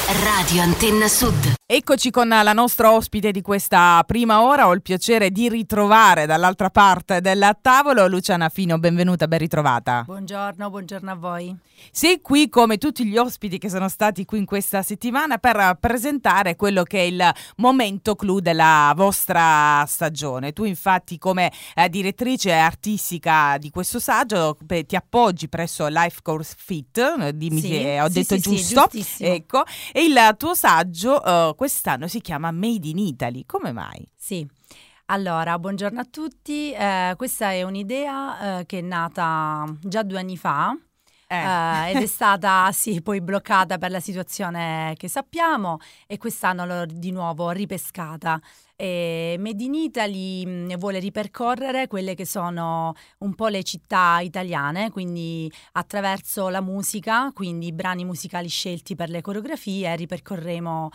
Radio Antenna Sud. Eccoci con la nostra ospite di questa prima ora. Ho il piacere di ritrovare dall'altra parte del tavolo Luciana Fino. Benvenuta, ben ritrovata. Buongiorno a voi. Sei qui come tutti gli ospiti che sono stati qui in questa settimana per presentare quello che è il momento clou della vostra stagione. Tu infatti come direttrice artistica di questo saggio ti appoggi presso Life Course Fit, dimmi se ho detto giusto. Ecco, e il tuo saggio quest'anno si chiama Made in Italy. Come mai? Sì. Allora, buongiorno a tutti. Questa è un'idea che è nata già 2 anni fa. Ed è stata poi bloccata per la situazione che sappiamo e quest'anno l'ho di nuovo ripescata. Made in Italy vuole ripercorrere quelle che sono un po' le città italiane, quindi attraverso la musica, quindi i brani musicali scelti per le coreografie, ripercorreremo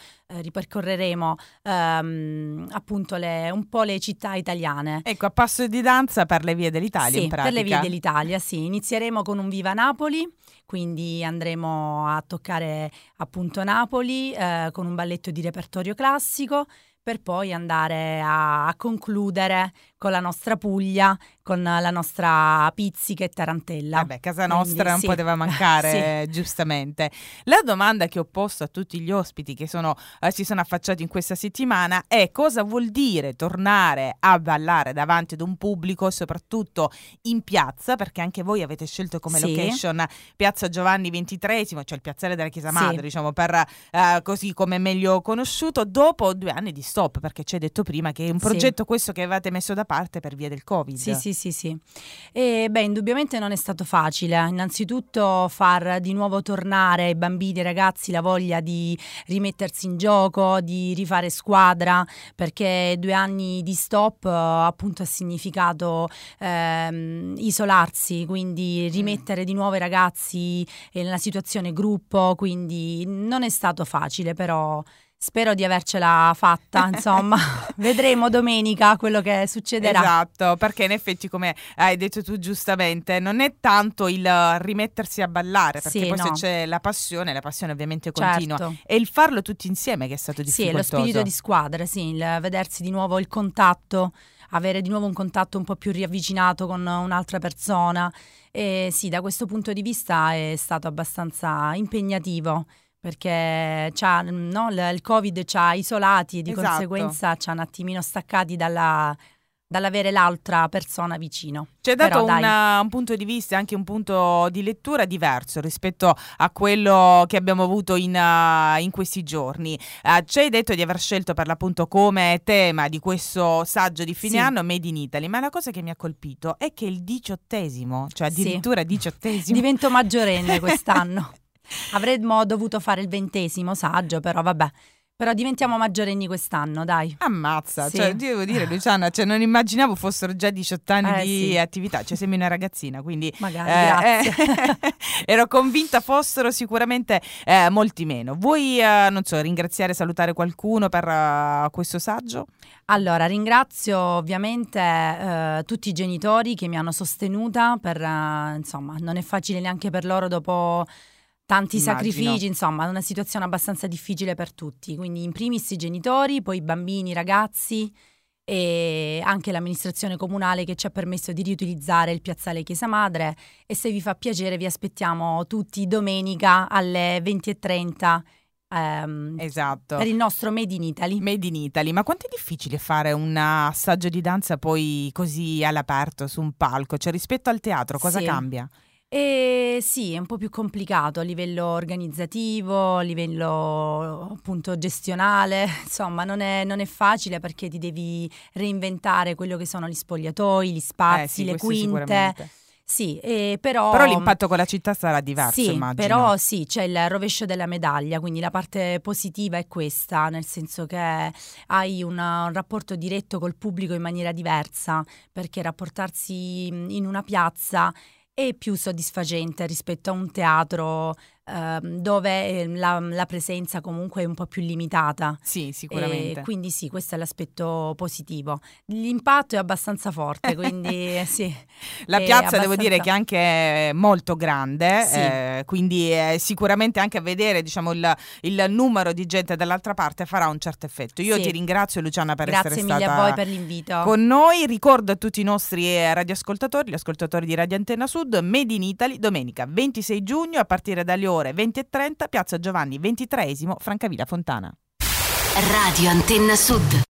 appunto un po' le città italiane. Ecco, a passo di danza per le vie dell'Italia, in pratica. Per le vie dell'Italia, sì. Inizieremo con un Viva Napoli, quindi andremo a toccare appunto Napoli con un balletto di repertorio classico, per poi andare a concludere con la nostra Puglia, con la nostra pizzica e tarantella. Vabbè, casa nostra non sì. poteva mancare, giustamente. La domanda che ho posto a tutti gli ospiti che si sono affacciati in questa settimana è: cosa vuol dire tornare a ballare davanti ad un pubblico, soprattutto in piazza, perché anche voi avete scelto come location Piazza Giovanni XXIII, cioè il piazzale della Chiesa Madre, diciamo, per così come meglio conosciuto, dopo 2 anni di stop, perché ci hai detto prima che è un progetto questo che avevate messo da parte per via del Covid. Sì. E indubbiamente non è stato facile. Innanzitutto far di nuovo tornare ai bambini e ai ragazzi la voglia di rimettersi in gioco, di rifare squadra, perché 2 anni di stop appunto ha significato isolarsi, quindi rimettere di nuovo i ragazzi nella situazione gruppo, quindi non è stato facile, però spero di avercela fatta, insomma. Vedremo domenica quello che succederà. Esatto, perché in effetti, come hai detto tu giustamente, non è tanto il rimettersi a ballare, perché poi se c'è la passione ovviamente continua. Certo. E il farlo tutti insieme che è stato difficoltoso. Sì, lo spirito di squadra, il vedersi di nuovo il contatto, avere di nuovo un contatto un po' più riavvicinato con un'altra persona. E sì, da questo punto di vista è stato abbastanza impegnativo, perché il Covid ci ha isolati e di conseguenza ci ha un attimino staccati dall'avere l'altra persona vicino. Ci hai dato un punto di vista, anche un punto di lettura diverso rispetto a quello che abbiamo avuto in questi giorni. Ci hai detto di aver scelto per l'appunto come tema di questo saggio di fine anno Made in Italy, ma la cosa che mi ha colpito è che è il 18°, cioè addirittura 18°. Divento maggiorenne quest'anno. Avremmo dovuto fare il 20° saggio, però vabbè. Però diventiamo maggiorenni quest'anno, dai. Ammazza, cioè devo dire, Luciana, non immaginavo fossero già 18 anni di attività, cioè sembri una ragazzina, quindi magari, grazie. Ero convinta fossero sicuramente molti meno. Vuoi, ringraziare, salutare qualcuno per questo saggio? Allora, ringrazio ovviamente tutti i genitori che mi hanno sostenuta insomma, non è facile neanche per loro dopo tanti sacrifici, insomma, una situazione abbastanza difficile per tutti, quindi in primis i genitori, poi i bambini, i ragazzi e anche l'amministrazione comunale che ci ha permesso di riutilizzare il piazzale Chiesa Madre, e se vi fa piacere vi aspettiamo tutti domenica alle 20:30 esatto, per il nostro Made in Italy. Made in Italy. Ma quanto è difficile fare un assaggio di danza poi così all'aperto su un palco, cioè rispetto al teatro cosa cambia? Sì, è un po' più complicato a livello organizzativo, a livello appunto gestionale, insomma non è facile, perché ti devi reinventare quello che sono gli spogliatoi, gli spazi, le quinte. Sì, però l'impatto con la città sarà diverso, immagino. Però c'è il rovescio della medaglia, quindi la parte positiva è questa, nel senso che hai un rapporto diretto col pubblico in maniera diversa, perché rapportarsi in una piazza è più soddisfacente rispetto a un teatro dove la presenza comunque è un po' più limitata. Sì, sicuramente. Quindi sì, questo è l'aspetto positivo. L'impatto è abbastanza forte, quindi sì. La piazza devo dire che anche è molto grande, sì. quindi sicuramente anche a vedere, diciamo, il numero di gente dall'altra parte farà un certo effetto. Io ti ringrazio, Luciana, per essere stata Grazie mille a voi per l'invito con noi. Ricordo a tutti i nostri radioascoltatori, gli ascoltatori di Radio Antenna Sud, Made in Italy, domenica 26 giugno a partire dalle ore 20:30, piazza Giovanni XXIII, Francavilla Fontana. Radio Antenna Sud.